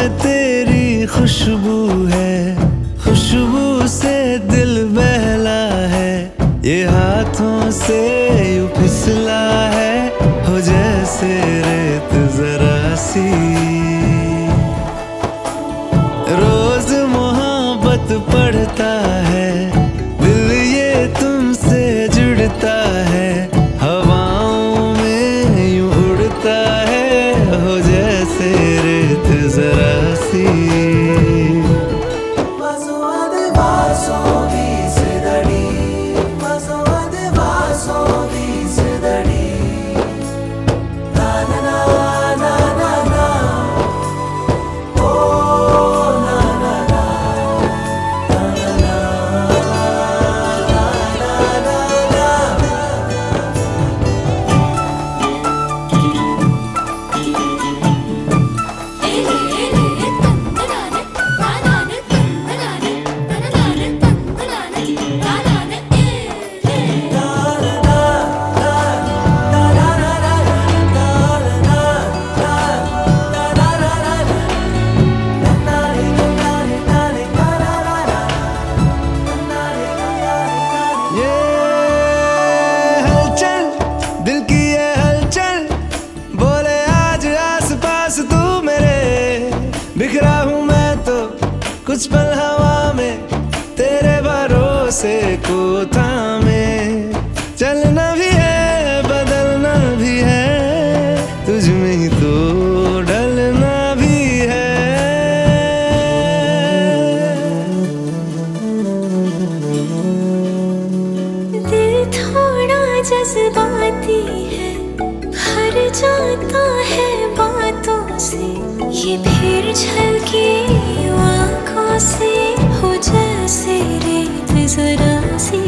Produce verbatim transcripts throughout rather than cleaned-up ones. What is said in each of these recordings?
में तेरी खुशबू है, खुशबू से दिल बहला है, ये हाथों से यूं फिसला है, हो जैसे रेत जरा सी। रोज मोहब्बत पढ़ता है दिल, ये तुमसे जुड़ता है, हवाओं में यूं उड़ता है, हो जैसे रेत जरा सी। बिखरा हूँ मैं तो कुछ पल हवा में, तेरे भरोसे को थामे, चलना भी है बदलना भी है, तुझ में ही तो ढलना भी है। दिल थोड़ा जज्बाती है, हर जाता है बातों से, ये फिर झलके आँखों से, हो जैसे रेत जरा सी।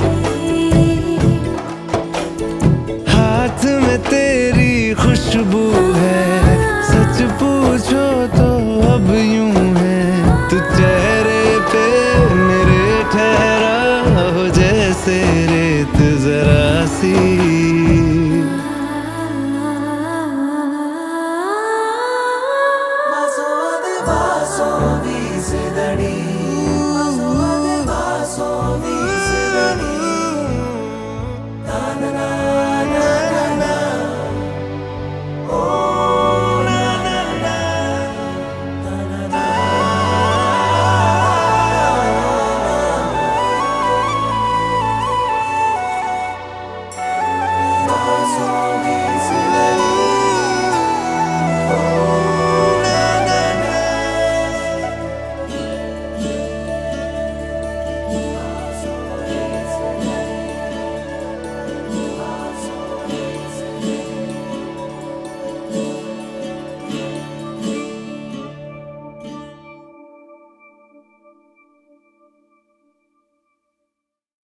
हाथ में तेरी खुशबू है, सच पूछो तो अब यूं है, तू चेहरे पे मेरे ठहरा, हो जैसे रेत जरा सी। Vaso di sedani